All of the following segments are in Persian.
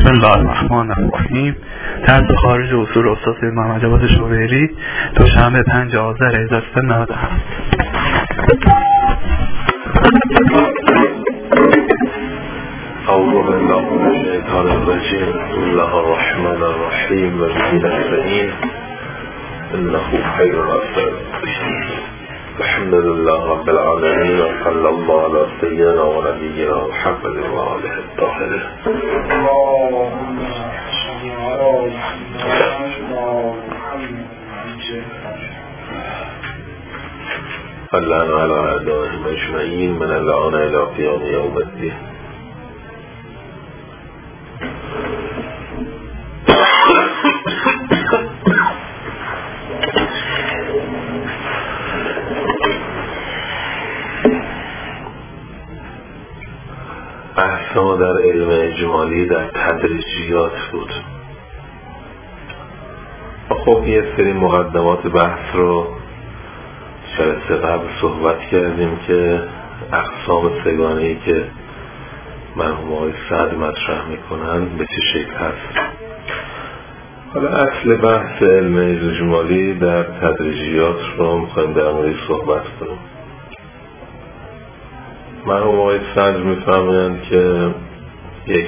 بسم الله الرحمن الرحیم. درس خارج اصول استاد محمد جواد شوبری، دوشنبه 5 آذر 1397. اعوذ بالله من الشیطان الرجیم. بسم الله الرحمن الرحیم و به نستعین انه خیر الاسباب. الحمد لله رب العالمین و صلی الله علی سیدنا و نبینا محمد و آله الطاهرین. اللهم علی اعدائهم اجمعین من الان الی قیام یوم الدین. بحث ما در علم اجمالی در تدریجیات بود. خب یه سری مقدمات بحث رو جلسه قبل صحبت کردیم که اقسام سگانه‌ای که مرحوم آقای سعد مطرح میکنن به چه شکل هست. حالا اصل بحث علم اجمالی در تدریجیات رو میخوایم در مورد صحبت کنیم. مرحوم آقای سعد میفرمایند که یک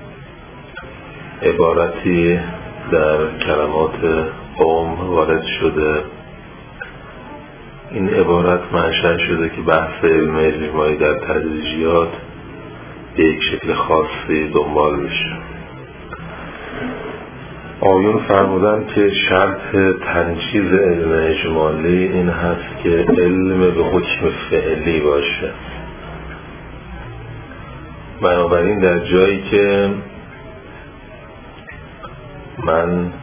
عبارتی در کلمات قوم وارد شده، این عبارت منشأ شده که بحث علم اجمالی در تدریجیات به یک شکل خاصی دنبال بشه. آیون فرمودن که شرط تنجیز علم اجمالی این هست که علم به حکم فعلی باشه. بنابراین در جایی که من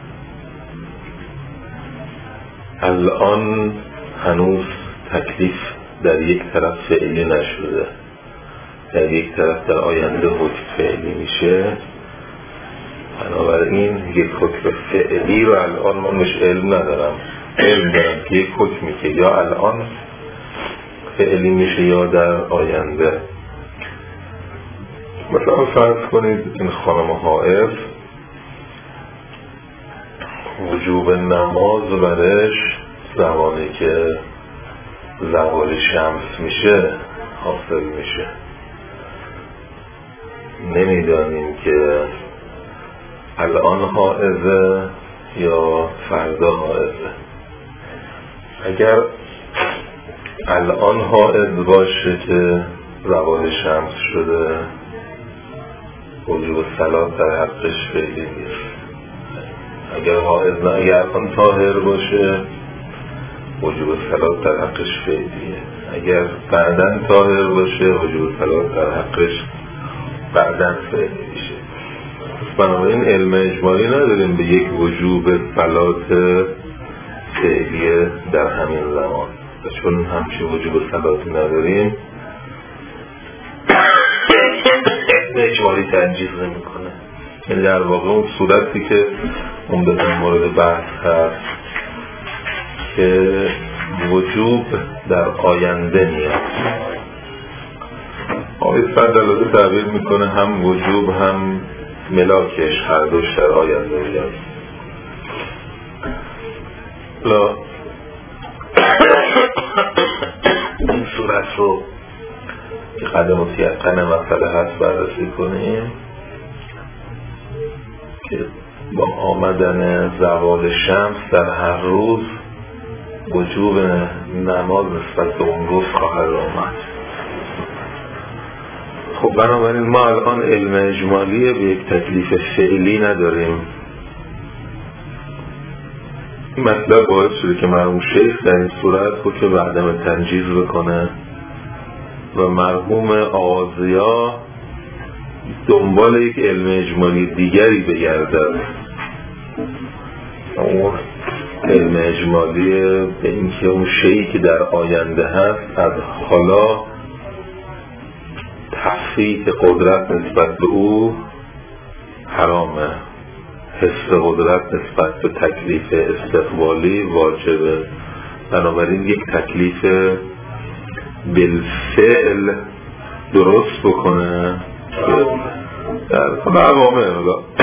الان هنوز تکلیف در یک طرف فعلی نشده، در یک طرف در آینده حکم فعلی میشه، بنابراین یک حکم فعلی رو الان من مش علم ندارم، علم دارم که یک حکمی که یا الان فعلی میشه یا در آینده. مثلا فرض کنید این خانم حائض وجوب نماز برش زمانی که زوال شمس میشه حاصل میشه. نمیدانیم که الان حائضه یا فردا حائضه. اگر الان حائض باشه که زوال شمس شده، وجوب صلات در حقش فعلی نیست. اگر حائض نه، اگر الان طاهر باشه وجوب صلات در حقش فعلیه. اگر بعداً طاهر باشه وجوب صلات در حقش بعداً فعلی میشه. بنابراین علم اجمالی نداریم به یک وجوب صلات فعلیه در همین زمان. چون همچین وجوب صلاتی نداریم، اجمالی تنجیز نمی کنه. یعنی در واقع اون صورتی که عمدتاً مورد بحث هست که وجوب در آینده میاد. آقای سعد البته تعبیر میکنه هم وجوب هم ملاکش هر دوش در آینده میاد. این صورت رو که قدم متیقن مسئله هست بررسی کنیم که با آمدن زوال شمس در هر روز وجوب نماز نسبت به اون روز خواهد آمد. خب بنابراین ما الان علم اجمالی به یک تکلیف فعلی نداریم. این مطلب باعث شده که مرحوم شیخ در این صورت خود که بعدم تنجیز بکنه و مرحوم آغازیا دنبال یک علم اجمالی دیگری بگردد. اون علم اجمالی به اینکه اون شیئی که در آینده هست از حالا تفریط قدرت نسبت به او حرامه، حس قدرت نسبت به تکلیف استقبالی واجبه. بنابراین یک تکلیف بالفعل درست بکنه در کل عوامه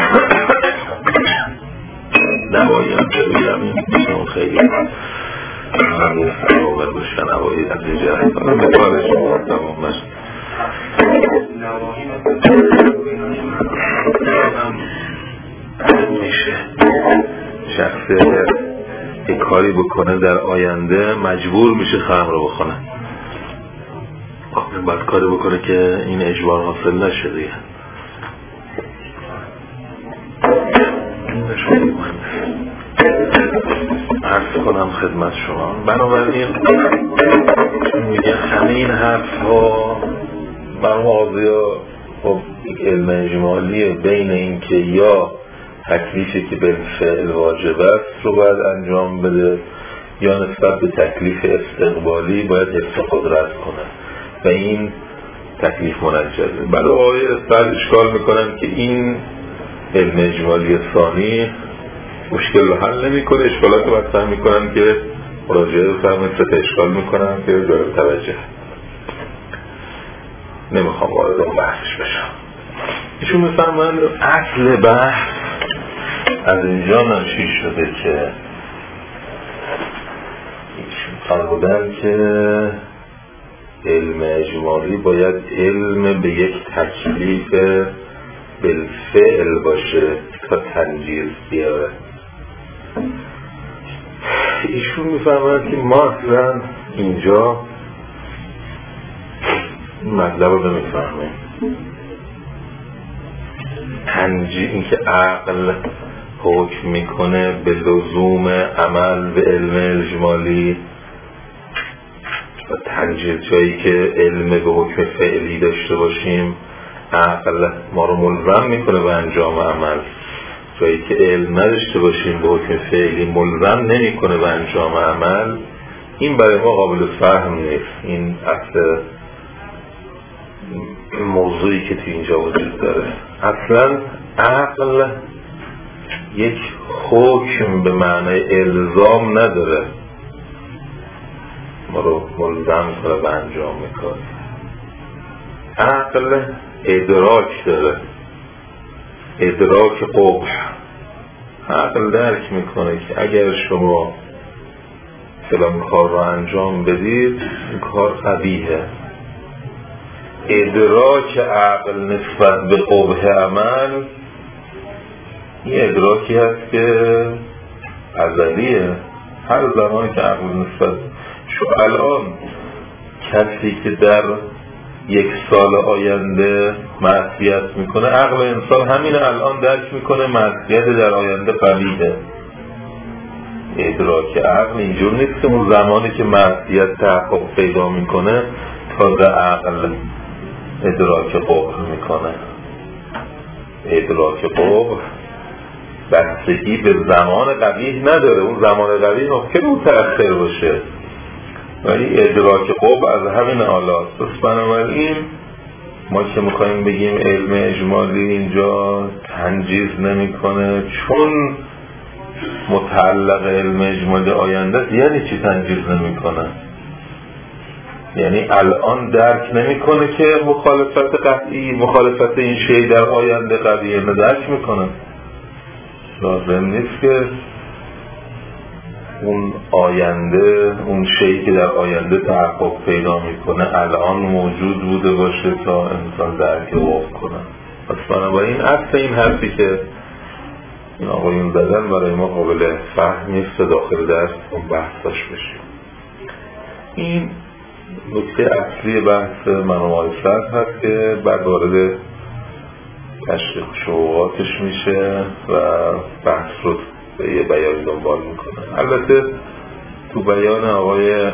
نوایی هم که بگم این خیلی همون عوامه باشن نوایی از این جهت کنم به کارش دوامش میشه شخصی اگر یک کاری بکنه در آینده مجبور میشه خمر رو بخونه باید کاری بکنه که این اجبار حاصل نشه دیگه عرض کنم خدمت شما بنابراین میگه همه این حرف ها مرحوم آقاضیا خب علم اجمالیه بین این که یا تکلیفی که بالفعل واجب است رو باید انجام بده یا نسبت به تکلیف استقبالی باید حفظ قدرت کنه و این تکلیف منجزه. بله آقای استاد اشکال میکنن که این علم اجمالی ثانی مشکل رو حل نمیکنه، اشکالات رو بطرح میکنن که مراجعه بفرمایید سه اشکال میکنن که جالب توجه نمیخوام وارد اون بحثش بشم. ایشون میفرمایند اصل بحث از اینجا ناشی شده که فرمودن که علم اجمالی باید علم به یک تکلیف بالفعل باشه تا تنجیز بیاره. ایشون میفرمایند که ما اصلا اینجا مطلب رو نمیفهمیم. این که عقل حکم میکنه به لزوم عمل به علم اجمالی و تنجیز جایی که علم به حکم فعلی داشته باشیم عقل ما رو ملزم میکنه به انجام عمل، جایی که علم نداشته باشیم به حکم فعلی ملزم نمیکنه به انجام عمل. این برای ما قابل فهم نیست. این اصل موضوعی که تو اینجا وجود داره. اصلا عقل یک حکم به معنی الزام نداره ما رو ملزم کنه به انجام میکنه. عقل ادراک داره، ادراک قبح. عقل درک میکنه که اگر شما فلان کار رو انجام بدید این کار قبیحه. ادراک عقل نسبت به قبح عمل این ادراکی هست که ازلیه. هر زمانی که عقل نسبت الان کسی که در 1 سال آینده معصیت میکنه عقل انسان همین الان درک میکنه معصیت در آینده قبیحه. ادراک عقل اینجور نیست که اون زمانی که معصیت تحقق پیدا میکنه تازه عقل ادراک قبح میکنه. ادراک قبح بستگی به زمان قبیح نداره. اون زمان قبیح ممکنه متأخر باشه ولی ادراک قبح از همین آلاست. پس بنابراین ما که میخوایم بگیم علم اجمالی اینجا تنجیز نمیکنه چون متعلق علم اجمالی آینده، یعنی چی تنجیز نمیکنه؟ یعنی الان درک نمیکنه که مخالفت قطعی مخالفت این شی در آینده قضیه درک میکنه. لازم نیست که اون آینده اون شی که در آینده تحقق پیدا میکنه الان موجود بوده باشه تا انسان درک وقت کنه. پس بنابراین اصل این حرفی که این آقایون زدن برای ما قابل فهم نیست داخل درس اون بحثاش بشیم. این نکته اصلی بحث منوعیت هست که بعد وارد تشریح شروعاتش میشه و بحث رو به یه بیانی دنبال میکنه. البته تو بیان آقای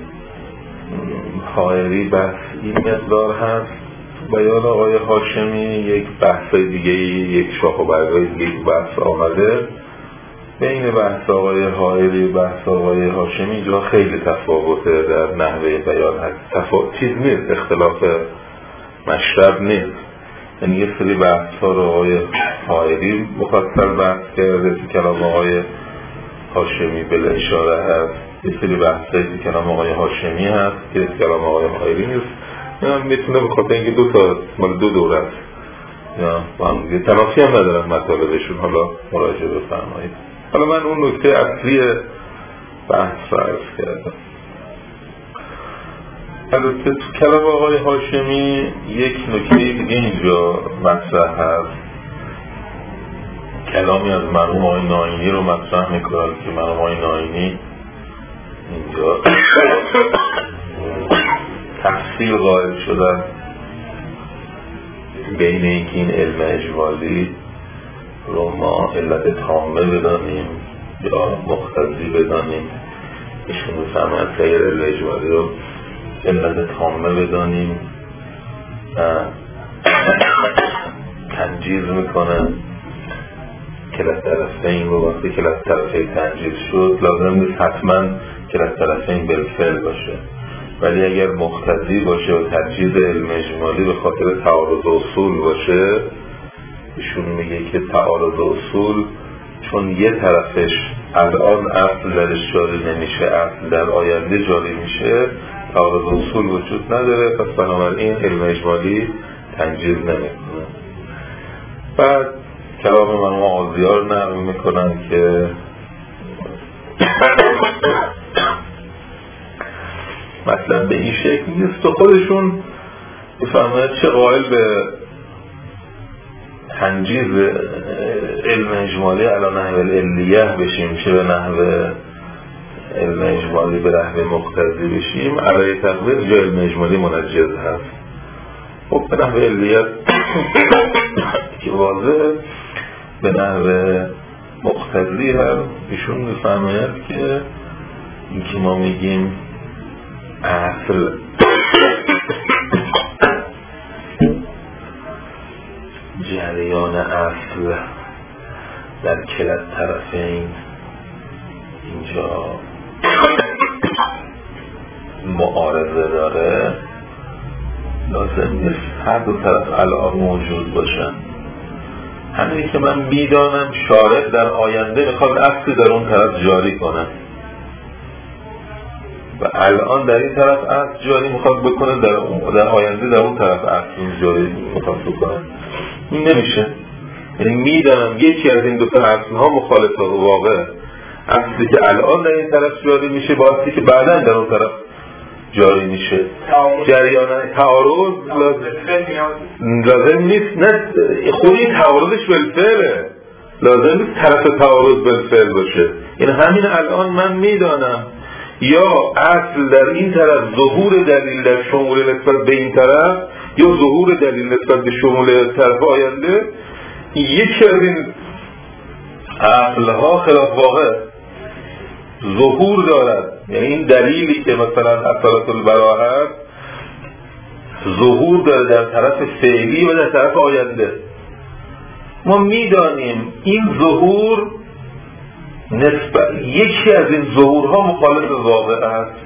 حائری بحث این مقدار هست، تو بیان آقای هاشمی یک بحث دیگه یک شاخ و برگای دیگه بحث آمده. بین بحث آقای حائری و بحث آقای هاشمی اینجا خیلی تفاوته در نحوه بیان هست. چیز نیست، اختلاف مشرب نیست. یعنی یه سری بحث ها رو آقای حائری مفصل بحث کرده تو کلام آقای هاشمی بلا اشاره هست. یه سری بحث هایی تو کلام آقای هاشمی هست که کلام آقای حائری نیست. میتونه بخاطر اینکه مال دو دوره است. یا با هم دیگه تنافی هم ندارن مطالبشون، حالا مراجعه بفرمایید. حالا من اون نکته اصلی بحث رو عرض کردم. البته تو کلام آقای هاشمی یک نکته دیگه اینجا مطرح هست، کلامی از مرحوم آقای ناینی رو مطرح میکنن که مرحوم آقای ناینی اینجا تفصیل قائل شدن بین اینکه این علم اجمالی رو ما علت تامه بدانیم یا مقتضی بدانیم. ایشون میفهمن غیر علم اجمالی رو علت تامه بدانیم تنجیز میکنن. کلت طرفین رو وقتی کلت طرفین تنجیز شد لازم نیست حتما کلت طرفین بالفعل باشه، ولی اگر مقتضی باشه و تجدید علم اجمالی به خاطر تعارض اصول باشه، ایشون میگه که تعارض اصول چون یه طرفش الان اصل درش جاری نمیشه، اصل در آینده جاری میشه، تعارض اصول وجود نداره، پس بنابراین علم اجمالی تنجیز نمیکنه. بعد کلام مرحوم آزیار نقل میکنن که مثلا به این شکل نیست و خودشون بفرماید چه قائل به تنجیز علم اجمالی علی نحو العلیه بشیم، چه به نحو علم اجمالی به نحو مقتضی بشیم. علی تقدیر جای علم اجمالی منجز هست. خب به نحو علیه که واضح، به نحو مقتضی هم ایشون میفرماید که این که ما میگیم اصل جریان اصل در کلت طرفین اینجا معارضه داره، لازم نیست هر دو طرف الان موجود باشن. همینی که من میدانم شارع در آینده میخواد اصلی در اون طرف جاری کنه و الان در این طرف اصل جاری میخواد بکنه، در آینده در اون طرف اصل جاری میخواد بکنه. این نمیشه. یعنی میدانم یکی از این دو تا اصل ها مخالف واقع، اصلی که الان در این طرف جاری میشه با اصلی که بعدا در اون طرف جاری میشه. جریان تعارض لازم نیست، نه خودی تعارضش بالفعله، لازم نیست طرف تعارض بالفعل باشه. این همین الان من میدانم یا اصل در این طرف ظهور دلیل در شمول نسبت به این طرف یا ظهور دلیل نسبت به شمول طرف آینده، یکی از این اصلها خلاف واقع ظهور دارد. یعنی این دلیلی که مثلا اصالت البراءه ظهور داره در طرف فعلی و در طرف آینده، ما میدانیم این ظهور نسبت یکی از این ظهورها مخالف واقع است،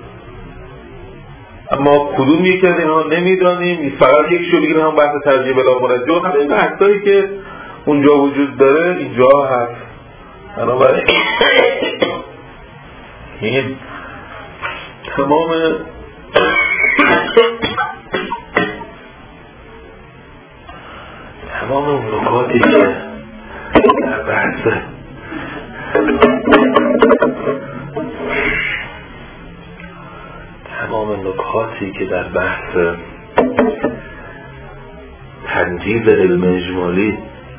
اما کدوم یکی از اینها نمیدانیم. فقط یک شو بگیریم هم بحث ترجیح بلا مرجح، همین بحثایی که اونجا وجود داره اینجا هست. بنابراین این تمام نکاتی که در بحث تنجیز علم اجمالی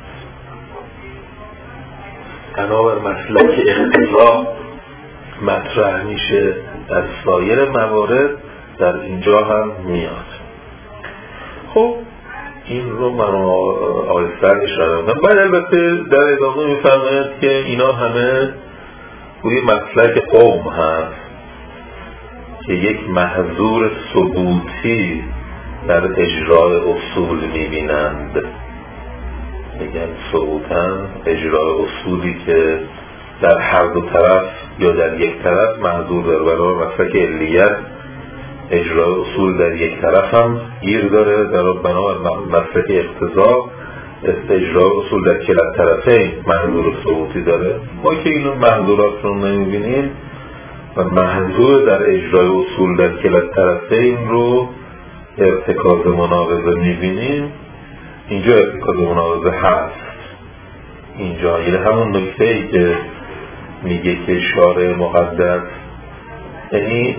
بنابر مسلک اقتضا مطرح میشه در سایر موارد، در اینجا هم میاد. خب این رو من آیستر اشاره دادم. بعد البته در ادامه میفرماید که اینا همه روی مسلک قوم هست که یک محظور ثبوتی در اجرای اصول میبینند. میگن ثبوتاً اجرای اصولی که در هر دو طرف یا در یک طرف محظور داره. برای مسلک علیت اجرای اصول در یک طرف هم گیر داره، در بنابر مسلک اقتضا اجرای اصول در کلت طرفین محظور ثبوتی داره. ما که این محظورات رو نمیبینیم و محظور در اجرای اصول در کلت طرفین رو ارتکاز مناقضه میبینیم، اینجا ارتکاز مناقضه هست اینجا، یعنی همون نکته‌ای که میگه که شارع مقدس، یعنی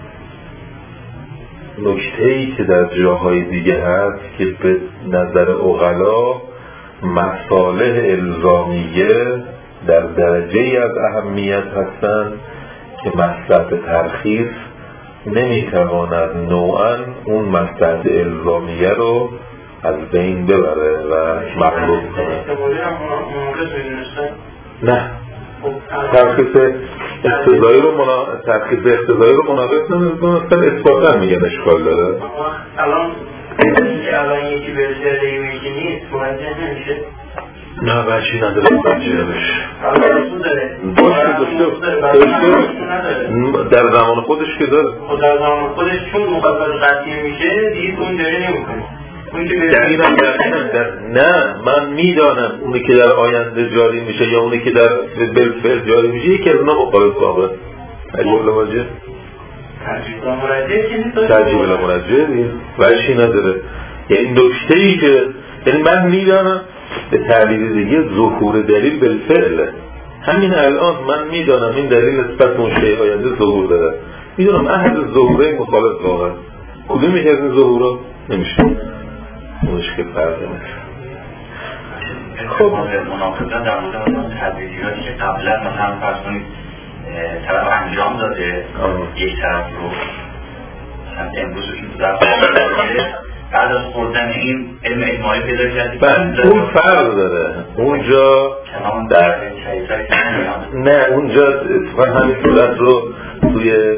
نکته‌ای که در جاهای دیگه هست که به نظر عقلا مصالح الزامیه در درجه‌ای از اهمیت هستند که مصلحت ترخیص نمیتواند نوعاً اون مصلحت الزامیه رو از بین ببره و مغلوب کنه. نه، ترخیص اقتضایی رو مناقض نمیدونستن، اثباتا میگن اشکال داره. الان یکی برسه دیگه نیست موجه نمیشه. نه بچی نداره موجه بشه در زمان خودش که داره. در زمان خودش چون مخالفت قطعی میشه دیگه اون داره نمیکنه. نه من میدانم اونی که در آینده جاری میشه یا اونی که در بالفعل جاری میشه یکی از اونا مخالف واقعه تجیب لمراجعه تجیب لمراجعه دیگه وجهی نداره. یعنی نکته‌ای که یعنی من میدانم به تعبیر دیگه ظهور دلیل بالفعله. همین الان من میدانم این دلیل نسبت به اون شیء آینده ظهور داره، میدونم احد ظهوره مخالف واقعه. کدوم یکی از این ظهورا نمیشه اونش که فرقه میکنه. خب مناقضه در مورد تبدیلیاتی که قبلا مثلا فرض کنید طرف انجام داده یک طرف رو مثلا امروز این در بعد از خوردن این علم اجماعی پیدا کردید اون فرق داره اونجا در نه اونجا اتفاقا همین صورت رو توی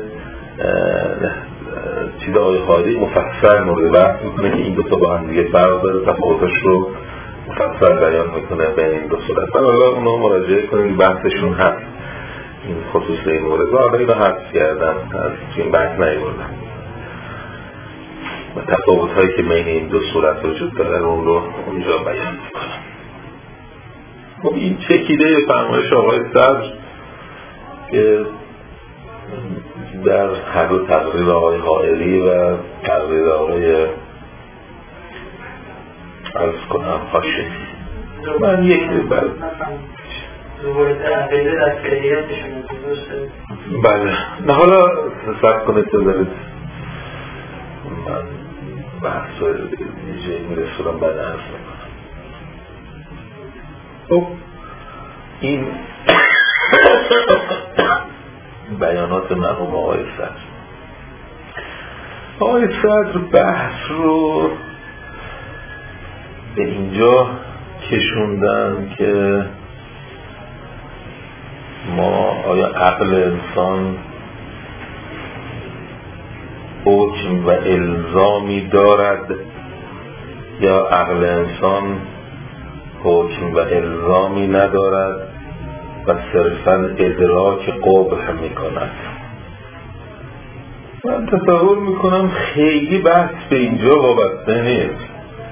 چیز آقای خادی مفصل مورد بحث میکنه که این دو تا با هم دیگه فرق داره، تفاوتش رو مفصل بیان میکنه بین این دو صورت. من حالا اونو مراجعه کنیم، بحثشون هست این خصوص این مورد. حالا اینو حذف کردم از این بحث نیاوردم و تفاوت هایی که بین این دو صورت وجود داره اون رو اونجا بیان میکنم. خب این چکیده فرمایش آقای صدر که در هر دو تقریر آقای حائری و تقریر آقای عرض کنم حاشیه من یک بله نه حالا صبر کنید تو دارید من بحث رو دیگه میرسونم بعد عرض میکنم. خب این بیانات مرحوم آقای صدر. آقای صدر بحث رو به اینجا کشوندن که ما آیا عقل انسان حکم و الزامی دارد یا عقل انسان حکم و الزامی ندارد و صرفاً ادراک قبح می کند. من تصور میکنم خیلی بحث به اینجا وابسته نیست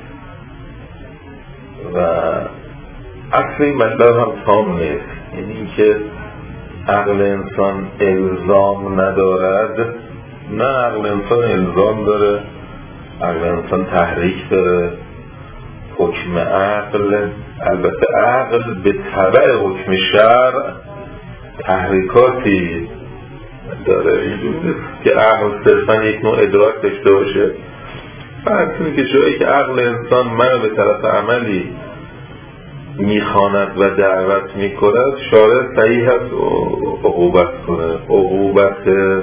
و اصل این مطلب هم تام نیست، یعنی اینکه عقل انسان الزام ندارد. نه، عقل انسان الزام داره، عقل انسان تحریک داره. حکم عقل، البته عقل به تبع حکم شرع تحریکاتی داره، اینجوری که عقل صرفا یک نوع ادراک داشته باشه. فرض کنید که جایی که عقل انسان منو به طرف عملی میخواند و دعوت میکند، شارع صحیح هست عقوبت کنه. عقوبت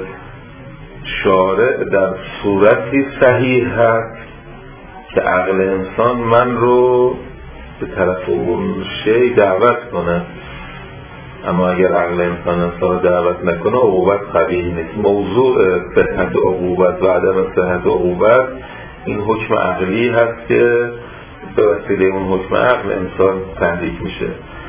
شارع در صورتی صحیح هست که عقل انسان من رو به طرف اون شی دعوت کنه. اما اگر عقل انسان رو دعوت نکنه عقوبت قبیح نیست. موضوع صحت عقوبت و عدم صحت عقوبت این حکم عقلی هست که به وسیله اون حکم عقل انسان تحریک میشه.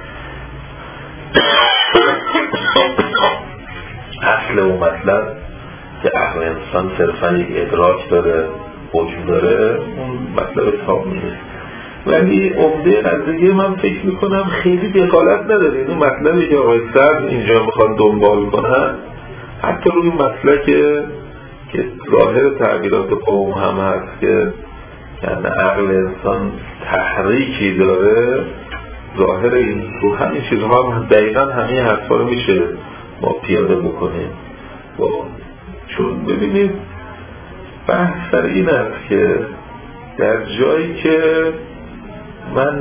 اصل اون مطلب که عقل انسان صرفا یک ادراک داره، حکم داره، اون مطلب تام نیست. ولی عمده قضیه من فکر میکنم خیلی دخالت نداره. این مطلبی که آقای صدر اینجا میخوان دنبال کنن حتی روی مسئله که ظاهر تعبیرات قوم هم هست که یعنی عقل انسان تحریکی داره، ظاهر این تو همین چیزها هم دقیقا همین حرفا رو میشه ما پیاده بکنیم. چون ببینید بحث سر این است که در جایی که من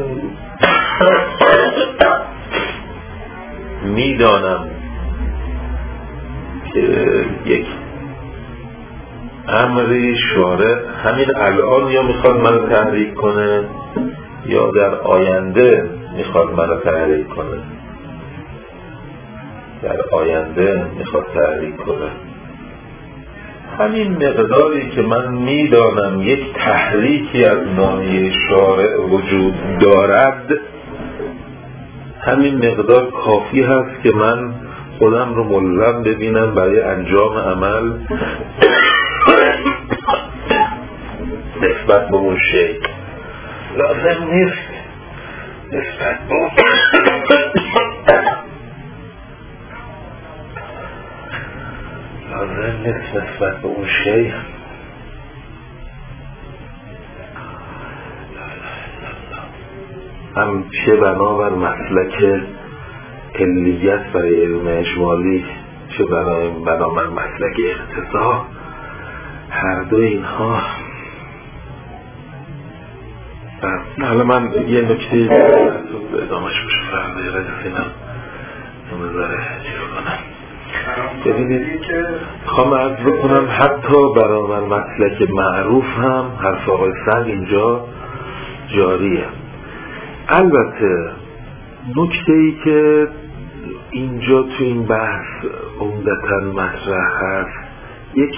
میدانم که یک امری شارع همین الان یا میخواد منو تحریک کنه یا در آینده میخواد منو تحریک کنه، در آینده میخواد تحریک کنه، همین مقداری که من میدانم یک تحریکی از ناحیه شارع وجود دارد، همین مقدار کافی هست که من خودم رو ملزم ببینم برای انجام عمل نسبت به اون شیء. لازم نیست نسبت به اون شیء هم چه بنابر مسلک کلیت برای علم اجمالی، چه بنابر مسلک اقتضا، هر دو اینها. حالا من یه نکته ادامهش بشه فرده رسیدم نمیذاره چیز کنم. ببینید خواهم عرض بکنم حتی برای مسلک معروف هم حرف آقای سنگ اینجا جاریه. البته نکته ای که اینجا تو این بحث عمدتاً مطرح هست، یک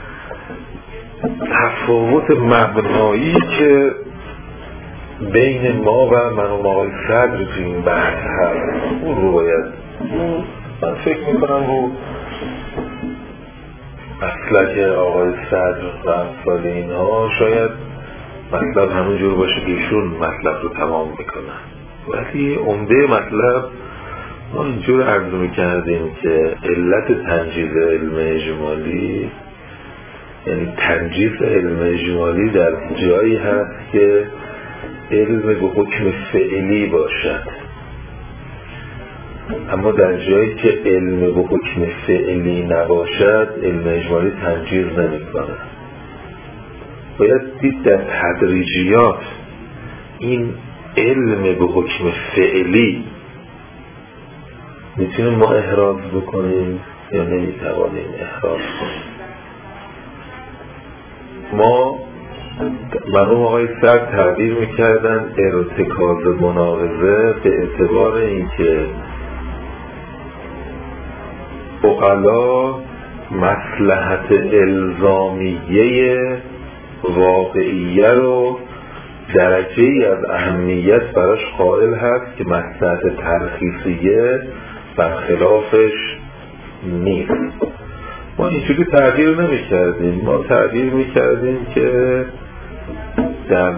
تفاوت مبنایی که بین ما و من و آقای صدر تو این بحث هست، اون رو باید من فکر میکنم رو مسلک آقای صدر و امثال اینها شاید مطلب همون جور باشه که ایشون مطلب رو تمام میکنن، ولی عمده مطلب ما اینجور عرض میکردیم که علت تنجیز علم اجمالی، یعنی تنجیز علم اجمالی در جایی هست که علم به حکم فعلی باشد، اما در جایی که علم به حکم فعلی نباشد علم اجمالی تنجیز نمیکنه. باید دید در تدریجیات این علم به حکم فعلی میتونیم ما احراز بکنیم یا نمیتوانیم احراز کنیم. ما مرحوم آقای سر تعبیر میکردن ارتکاز مناقضه به اعتبار اینکه عقلا مصلحت الزامیه واقعیه رو درجه ای از اهمیت براش قائل هست که مصلحت ترخیصیه برخلافش نیست. ما اینجوری تعبیر نمی کردیم، ما تعبیر می کردیم که در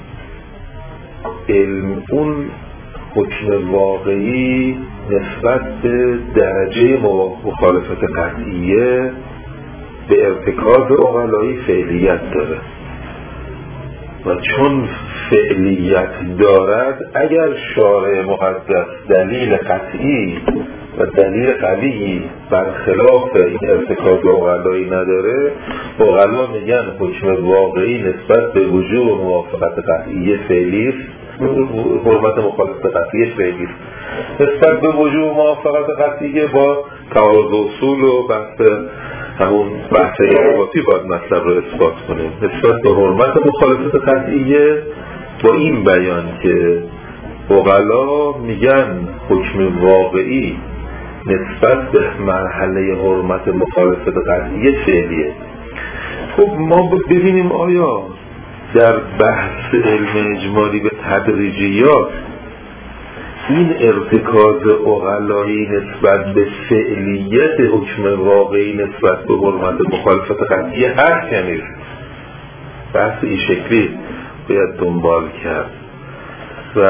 علم اون حکم واقعی نسبت به درجه مخالفت قطعیه به ارتکاز عقلایی فعلیت داره و چون فعلیت دارد اگر شارع مقدس دلیل قطعی و دلیل قوی برخلاف این ارتکاز عقلایی نداره، عقلا میگن حکم واقعی نسبت به وجوب و موافقت قطعی فعلی است، حرمت مخالفت قطعی فعلی است، نسبت به وجوب و موافقت قطعی با تعارض اصول و همون بحث اثباتی باید مطلب رو اثبات کنیم. نسبت به حرمت مخالفت قطعیه با این بیان که عقلا میگن حکم واقعی نسبت به مرحله حرمت مخالفت قطعیه فعلیه. خب ما ببینیم آیا در بحث علم اجمالی به تدریجیات این ارتکاز عقلایی نسبت به فعلیت حکم واقعی نسبت به حرمت مخالفت قطعیه هست یا نیست؟ بحث این شکلی باید دنبال کرد و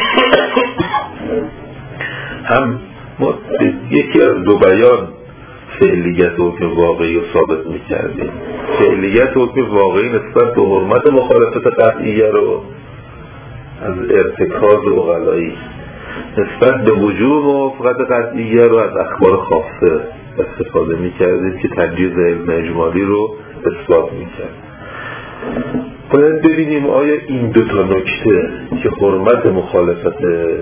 هم ما یکی از دو بیان فعلیت حکم واقعی رو ثابت میکردیم. فعلیت حکم واقعی نسبت به حرمت مخالفت قطعیه رو از ارتکاز عقلایی، نسبت به وجوب موافقت قطعیه رو از اخبار خاصه استفاده میکردیم که تجویز علم اجمالی رو اثبات میکرد. باید ببینیم آیا این دو تا نکته که حرمت مخالفت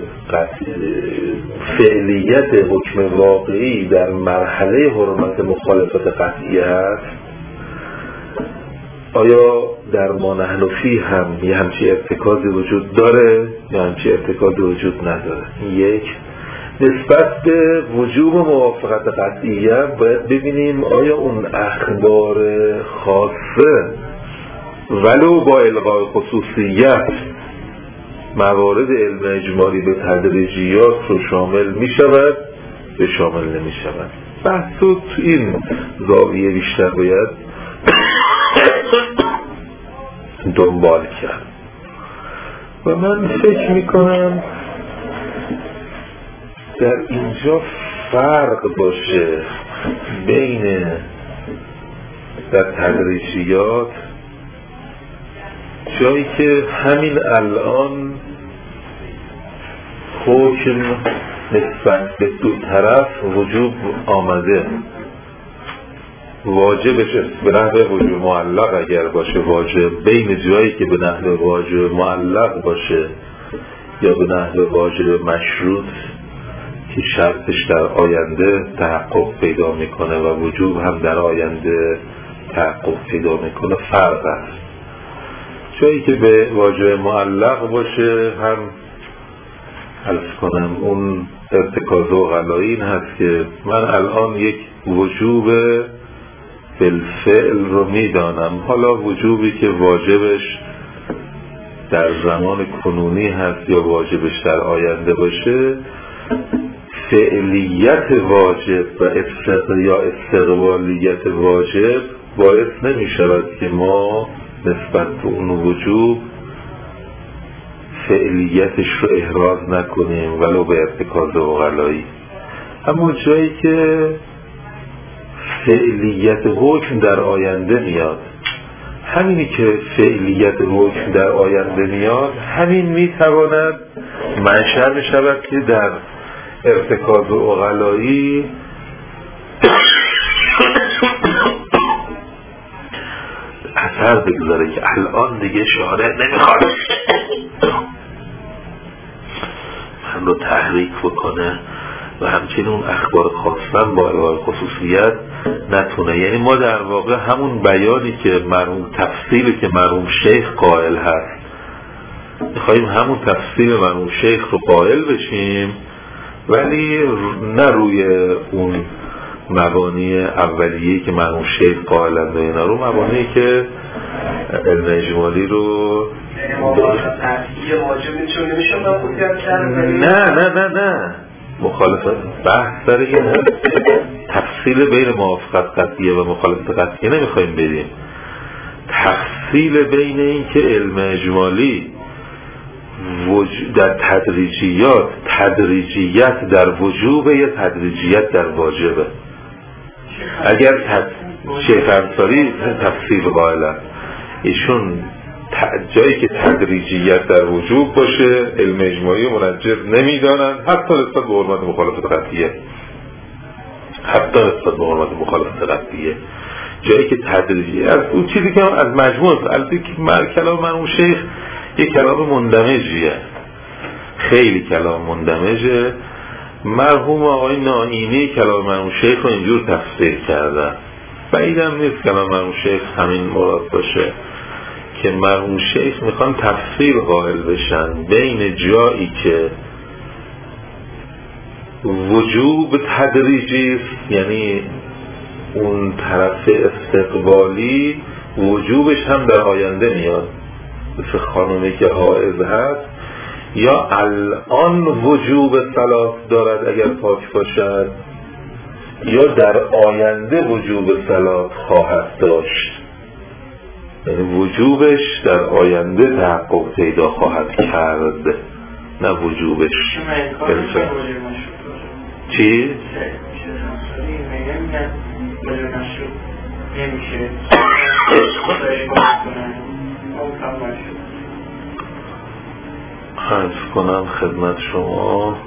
فعلیت حکم واقعی در مرحله حرمت مخالفت قطعی هست، آیا در ما نحن فیه هم یه همچی ارتکازی وجود داره یا همچی ارتکازی وجود نداره. یک، نسبت به وجوب موافقت قطعیه باید ببینیم آیا اون اخبار خاصه ولو با الغای خصوصیت موارد علم اجمالی به تدریجیات رو شامل می شود یا شامل نمی شود. بحث رو تو این زاویه بیشتر باید دنبال کرد و من فکر می کنم در اینجا فرق باشه بین در تدریجیات، جایی که همین الان حکم نسبت به دو طرف وجوب آمده، واجبش به نحو وجوب معلق اگر باشه واجب، بین جایی که به نحو واجب معلق باشه یا به نحو واجب مشروط که شرطش در آینده تحقق پیدا میکنه و وجوب هم در آینده تحقق پیدا میکنه فرق است. جایی که به واجب معلق باشه هم عرض کنم اون ارتکاز عقلایی این هست که من الان یک وجوب بالفعل رو میدانم، حالا وجوبی که واجبش در زمان کنونی هست یا واجبش در آینده باشه، فعلیت واجب و یا استقبالیت واجب باعث نمی شود که ما نسبت به اون وجوب فعلیتش رو احراز نکنیم ولو به ارتکاز عقلایی. اما جایی که فعلیت حکم در آینده میاد، همینی که فعلیت حکم در آینده میاد همین میتواند منشأ بشود که در ارتکاز عقلایی اثر بگذاره که الان دیگه شارع نمیخواد من رو تحریک بکنه و همچنین اون اخبار خواستن با الغای خصوصیت نتونه. یعنی ما در واقع همون بیانی که مرحوم تفصیلی که مرحوم شیخ قائل هست میخواییم همون تفصیل مرحوم شیخ رو قائل بشیم، ولی نه روی اون مبانی اولیه‌ای که مرحوم شیخ قائلند و اینا، رو مبانی که علم اجمالی رو نه مخالفت بحث در این تفصیل بین موافقت قطعیه و مخالفت قطعیه نمیخوایم بریم. تفصیل بین این که علم اجمالی در تدریجیت در وجوب یا تدریجیت در واجبه. اگر شیخ انصاری تفصیل قائلن، ایشون جایی که تدریجیت در وجوب باشه علم اجمالی منجر نمیدانن حتی نسبت به حرمت مخالفت قطعیه، جایی که تدریجیت اون چیزی که از مجموع البته کلام مرحوم شیخ یک کلام مندمجیه، خیلی کلام مندمجه. مرحوم آقای نائینی کلام مرحوم شیخ رو اینجور تفسیر کردن، بعیدم نیست کلام مرحوم شیخ همین مراد باشه که مرحوم شیخ میخوان تفسیر قائل بشن بین جایی که وجوب تدریجی است، یعنی اون طرف استقبالی وجوبش هم در آینده میاد مثل خانومی که حائض هست، یا الان وجوب صلاة دارد اگر پاک باشد، یا در آینده وجوب صلاة خواهد داشت، یعنی وجوبش در آینده تحقق پیدا خواهد کرد، نه وجوبش چی؟ نشد نمیشه عرض کنم خدمت شما.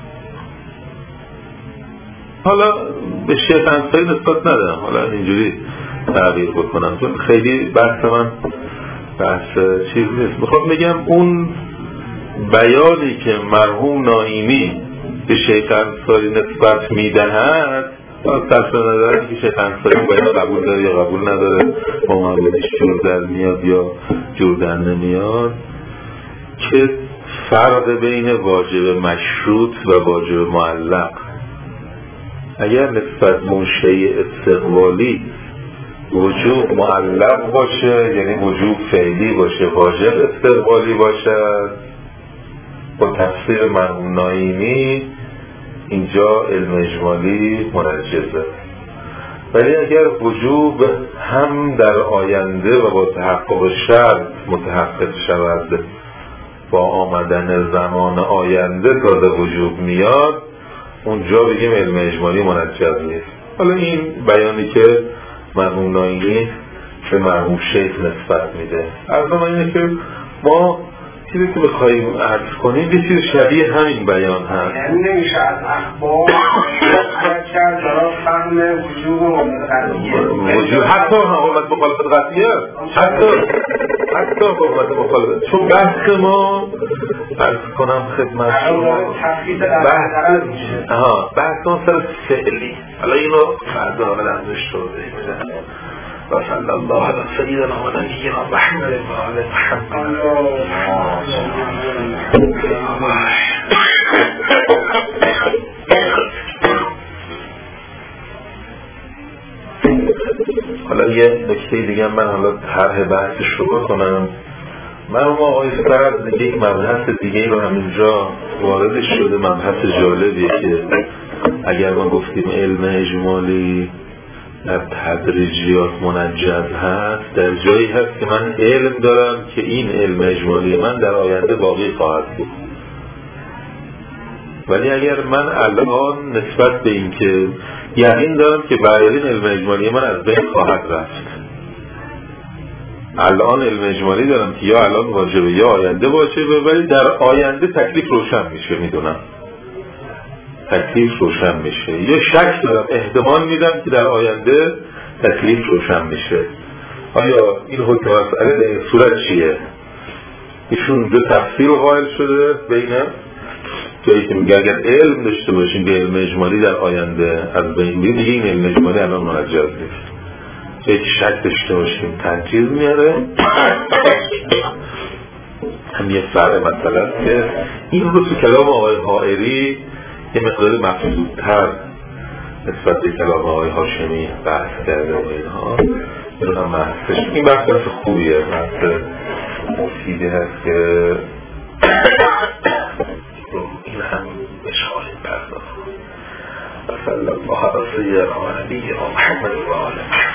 حالا به شیخ انصاری نسبت ندارم، حالا اینجوری تعبیر بکنم چون خیلی بحث من بحث چیز نیست. میخوام بگم اون بیانی که مرحوم نایمی به شیخ انصاری نسبت میدهد صرف نظر که شیخ انصاری بیان قبول داره یا قبول نداره، با مبادیش جور در میاد یا جور در نمیاد، که فرق بین واجب مشروط و واجب معلق. اگر نسبت منشأ استقبالی وجوب معلق باشه، یعنی وجوب فعلی باشه، واجب استقبالی باشد، با تفسیر مرحوم نایمی اینجا علم اجمالی منجزه. ولی اگر وجوب هم در آینده و با تحقق شرط متحقق شود، با آمدن زمان آینده تازه وجوب میاد، اونجا بگیم علم اجمالی منجز نیست. حالا این بیانی که مرحوم نایمی به مرحوم شیخ نسبت میده، عرض من اینه که ما چیزی که بخواهیم عرض کنیم یه چیز شبیه همین بیان هست. یعنی نمیشه از اخبار کرد برای فهم وجوب و وجوب حتی حکومت مخالفت قطعیه، حتی حکومت مخالفت، چون بحث ما عرض کنم خدمت شما بحث ما سر فعلی. حالا اینو فردا آمدنش رو بزنیم و صلی الله علی سیدنا و نبینا محمد و آل محمد. حالا یه نکته دیگه من حالا طرح بحثش رو بکنم. من آقای فرد یک مبحث دیگه رو همینجا وارد شده، مبحث جالبیه که اگر ما گفتیم علم اجمالی در تدریجیات منجز هست، در جایی هست که من علم دارم که این علم اجمالی من در آینده باقی خواهد بود. ولی اگر من الان نسبت به این که یقین دارم که بعد این علم اجمالی من از بین خواهد رفت، الان علم اجمالی دارم که یا الان واجبه یا آینده واجبه، ولی در آینده تکلیف روشن میشه، میدونم تکلیف روشن میشه، یا شک دارم احتمال میدم که در آینده تکلیف روشن میشه. آیا این حکم مسئله در این صورت چیه؟ ایشون دو تفسیر قائل شده بین جایی که میگه اگر علم داشته باشیم به علم اجمالی در آینده از بین میره، دیگه این علم اجمالی الان منجز نیست. جایی که شک داشته باشیم تنجیز میاره. هم یه فرق مثلا که این رو تو کلام آقای حائری یه مقدار مفصول‌تر نسبت به کلام آقای هاشمی بحث کرده و اینها. هم بحثش این بحث خوبیه، بحث مفیدی هست که این هم بشاریم پرداخت. و صلی الله علی سیدنا و نبینا محمد و آل محمد.